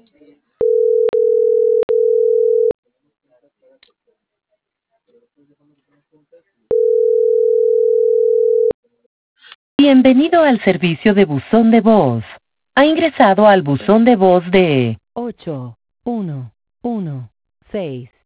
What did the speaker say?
Bienvenido al servicio de buzón de voz. Ha ingresado al buzón de voz de 8116.